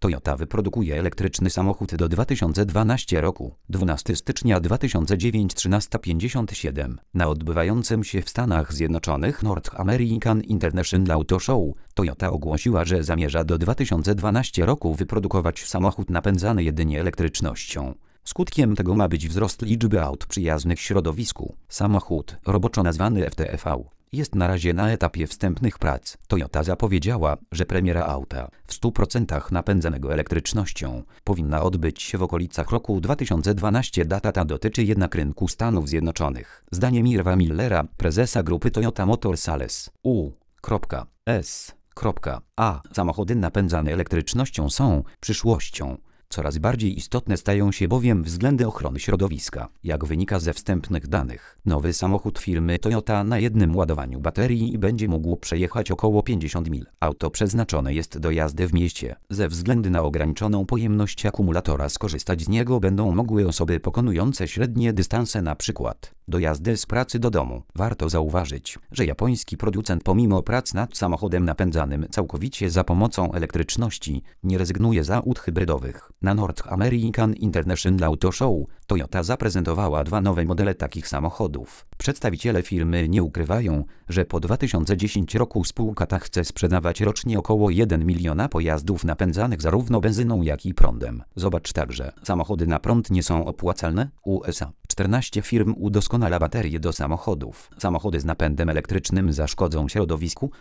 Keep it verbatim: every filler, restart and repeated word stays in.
Toyota wyprodukuje elektryczny samochód do dwa tysiące dwunastego roku. dwunastego stycznia dwa tysiące dziewiątego trzynaście pięćdziesiąt siedem. Na odbywającym się w Stanach Zjednoczonych North American International Auto Show Toyota ogłosiła, że zamierza do dwa tysiące dwunastego roku wyprodukować samochód napędzany jedynie elektrycznością. Skutkiem tego ma być wzrost liczby aut przyjaznych środowisku. Samochód, roboczo nazwany F T E V, jest na razie na etapie wstępnych prac. Toyota zapowiedziała, że premiera auta, w stu procentach napędzanego elektrycznością, powinna odbyć się w okolicach roku dwa tysiące dwunastego. Data ta dotyczy jednak rynku Stanów Zjednoczonych. Zdaniem Irva Millera, prezesa grupy Toyota Motor Sales U S A, samochody napędzane elektrycznością są przyszłością. Coraz bardziej istotne stają się bowiem względy ochrony środowiska. Jak wynika ze wstępnych danych, nowy samochód firmy Toyota na jednym ładowaniu baterii będzie mógł przejechać około pięćdziesiąt mil. Auto przeznaczone jest do jazdy w mieście. Ze względu na ograniczoną pojemność akumulatora skorzystać z niego będą mogły osoby pokonujące średnie dystanse, na przykład do jazdy z pracy do domu. Warto zauważyć, że japoński producent pomimo prac nad samochodem napędzanym całkowicie za pomocą elektryczności nie rezygnuje z aut hybrydowych. Na North American International Auto Show Toyota zaprezentowała dwa nowe modele takich samochodów. Przedstawiciele firmy nie ukrywają, że po dwa tysiące dziesiątym roku spółka ta chce sprzedawać rocznie około jeden miliona pojazdów napędzanych zarówno benzyną, jak i prądem. Zobacz także, samochody na prąd nie są opłacalne? U S A czternaście firm udoskonala baterie do samochodów. Samochody z napędem elektrycznym zaszkodzą środowisku?